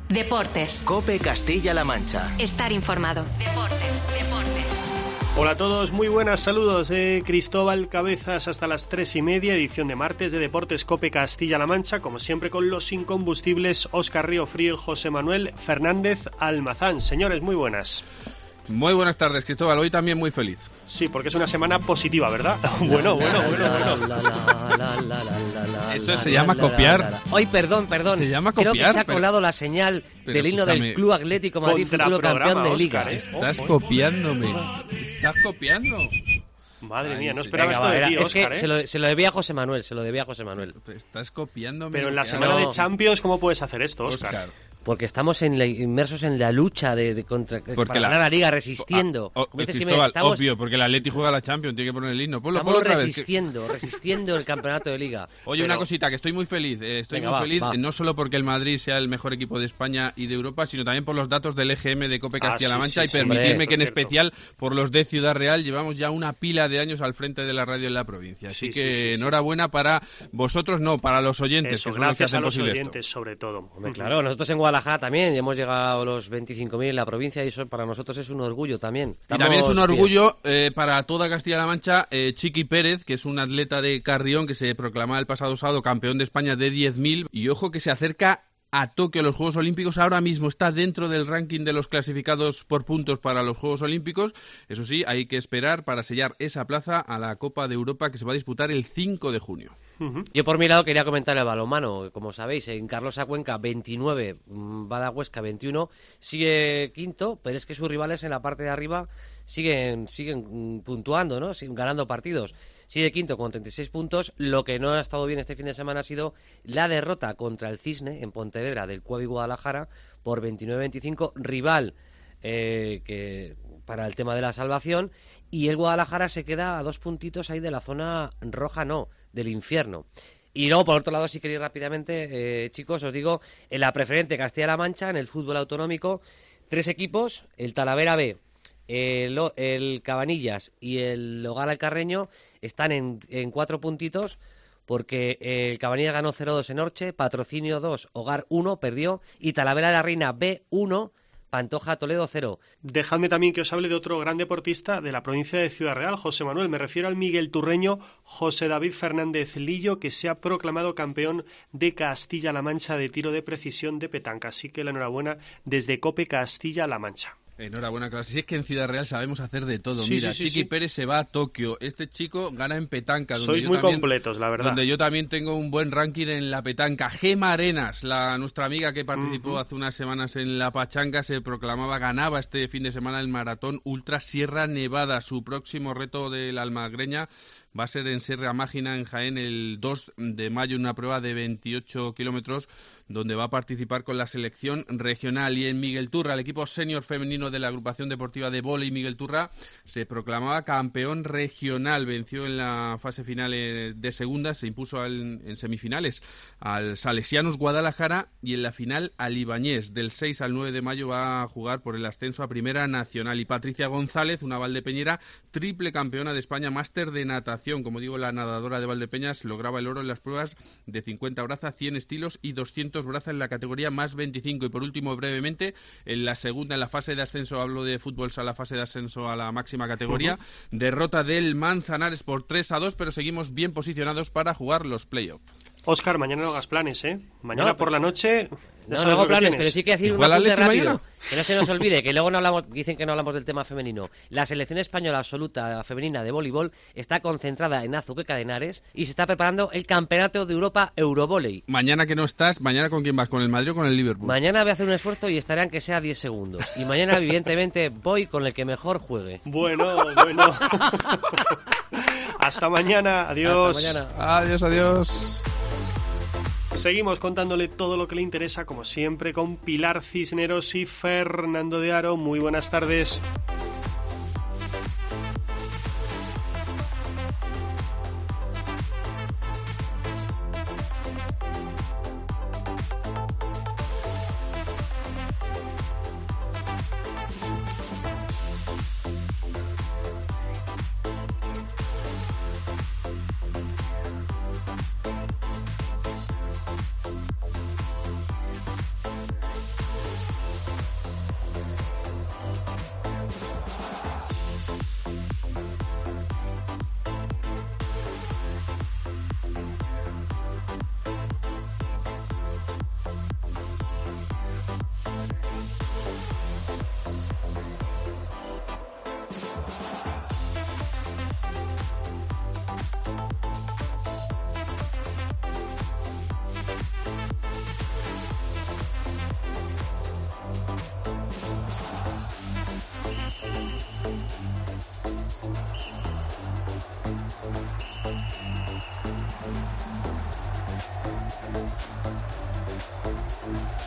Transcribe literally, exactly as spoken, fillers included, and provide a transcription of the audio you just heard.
Deportes. COPE Castilla-La Mancha. Estar informado. Deportes, deportes. Hola a todos, muy buenas, saludos de Cristóbal Cabezas hasta las tres y media, edición de martes de Deportes COPE Castilla-La Mancha, como siempre con los incombustibles Óscar Riofrío y José Manuel Fernández Almazán. Señores, muy buenas. Muy buenas tardes, Cristóbal, hoy también muy feliz. Sí, porque es una semana positiva, ¿verdad? Bueno, bueno, bueno, bueno. Eso se llama copiar. Hoy, perdón, perdón. Se llama copiar. Creo que se ha pero... colado la señal pero del himno escúchame. del Club Atlético Madrid, futuro campeón de Liga. Óscar, ¿eh? Estás Ojo, copiándome. Estás copiando. Madre Ay, mía, no sí. esperaba Venga, esto va, de era- ti, es Óscar, que ¿eh? se lo, se lo debía a José Manuel, se lo debía a José Manuel. Estás copiándome. Pero en lo la que semana hago. de Champions, ¿cómo puedes hacer esto, Óscar? Óscar. Porque estamos en la- inmersos en la lucha de, de contra, Porque para la- ganar la Liga, resistiendo. Ah, oh, Dice Simeone, Cristóbal, estamos obvio, porque el Atleti juega la Champions, tiene que poner el himno. Ponlo, estamos ponlo otra vez. que- resistiendo, resistiendo el campeonato de Liga. Oye, Pero- una cosita, que estoy muy feliz. eh, estoy Venga, muy va, feliz, va. eh, no solo porque el Madrid sea el mejor equipo de España y de Europa, sino también por los datos del E G M de COPE Ah, Castilla-La sí, Mancha sí, y sí, permitirme hombre, que en cierto. especial por los de Ciudad Real llevamos ya una pila de años al frente de la radio en la provincia. Así Sí, que sí, sí, sí. enhorabuena para vosotros, no, para los oyentes, Eso, que son los que gracias a hacen los posible oyentes, esto. sobre todo. Hombre, claro, nosotros en Guadalajara también ya hemos llegado a los veinticinco mil en la provincia y eso para nosotros es un orgullo también. Y también es un Estamos bien. orgullo eh, para toda Castilla-La Mancha, eh, Chiqui Pérez, que es un atleta de Carrión que se proclamaba el pasado sábado campeón de España de diez mil, y ojo que se acerca a Tokio, los Juegos Olímpicos. Ahora mismo está dentro del ranking de los clasificados por puntos para los Juegos Olímpicos. Eso sí, hay que esperar para sellar esa plaza a la Copa de Europa que se va a disputar el cinco de junio. Ujú. Yo por mi lado quería comentar el balonmano, como sabéis, en Carlos Cuenca veintinueve, mm, Bada Huesca veintiuno, sigue quinto, pero es que sus rivales en la parte de arriba siguen siguen mm, puntuando, ¿no? Siguen ganando partidos. Sigue quinto con treinta y seis puntos. Lo que no ha estado bien este fin de semana ha sido la derrota contra el Cisne en Pontevedra del Cuavi Guadalajara por veintinueve veinticinco, rival eh, que para el tema de la salvación, y el Guadalajara se queda a dos puntitos ahí de la zona roja, no, del infierno. Y luego, por otro lado, si queréis rápidamente, eh, chicos, os digo, en la preferente Castilla-La Mancha, en el fútbol autonómico, tres equipos, el Talavera B, el, O- el Cabanillas y el Hogar Alcarreño, están en, en cuatro puntitos, porque el Cabanillas ganó cero dos en Orche, Patrocinio dos, Hogar uno, perdió, y Talavera de la Reina B uno, Pantoja Toledo cero. Dejadme también que os hable de otro gran deportista de la provincia de Ciudad Real, José Manuel. Me refiero al Miguel Turreño José David Fernández Lillo, que se ha proclamado campeón de Castilla-La Mancha de tiro de precisión de petanca. Así que la enhorabuena desde COPE Castilla-La Mancha. Enhorabuena, clase. Si es que en Ciudad Real sabemos hacer de todo. Sí, Mira, sí, sí, Chiqui sí. Pérez se va a Tokio. Este chico gana en petanca. donde Sois yo muy también- completos, la verdad. Donde yo también tengo un buen ranking en la petanca. Gema Arenas, la nuestra amiga que participó Ujú. hace unas semanas en la Pachanga, se proclamaba, ganaba este fin de semana el maratón Ultra Sierra Nevada. Su próximo reto de la almagreña va a ser en Sierra Mágina, en Jaén, el dos de mayo, una prueba de veintiocho kilómetros, donde va a participar con la selección regional. Y en Miguel Turra, el equipo senior femenino de la agrupación deportiva de vóley Miguel Turra se proclamaba campeón regional. Venció en la fase final eh, de segunda, se impuso al- en semifinales al Salesianos Guadalajara, y en la final al Ibañés. Del seis al nueve de mayo va a jugar por el ascenso a Primera Nacional. Y Patricia González, una valdepeñera, triple campeona de España, máster de natación. Como digo, la nadadora de Valdepeñas lograba el oro en las pruebas de cincuenta braza, cien estilos y doscientos braza en la categoría más veinticinco. Y por último, brevemente, en la segunda, en la fase de ascenso, hablo de fútbol sala, fase de ascenso a la máxima categoría, uh-huh. derrota del Manzanares por tres a dos, pero seguimos bien posicionados para jugar los playoffs. Óscar, mañana no hagas planes, ¿eh? Mañana No, por la noche... ya No, sabes no hago lo que planes, tienes. pero sí que decir un Igual apunte Atleti rápido. mañana. Que no se nos olvide, que luego no hablamos, dicen que no hablamos del tema femenino. La selección española absoluta femenina de voleibol está concentrada en Azuqueca de Henares y se está preparando el Campeonato de Europa Eurovoley. Mañana que no estás, mañana ¿con quién vas? ¿Con el Madrid o con el Liverpool? Mañana voy a hacer un esfuerzo y estaré aunque sea diez segundos. Y mañana, evidentemente, voy con el que mejor juegue. Bueno, bueno. Hasta mañana. Adiós. Hasta mañana. Adiós, adiós. Seguimos contándole todo lo que le interesa, como siempre, con Pilar Cisneros y Fernando de Aro. Muy buenas tardes. Deportes.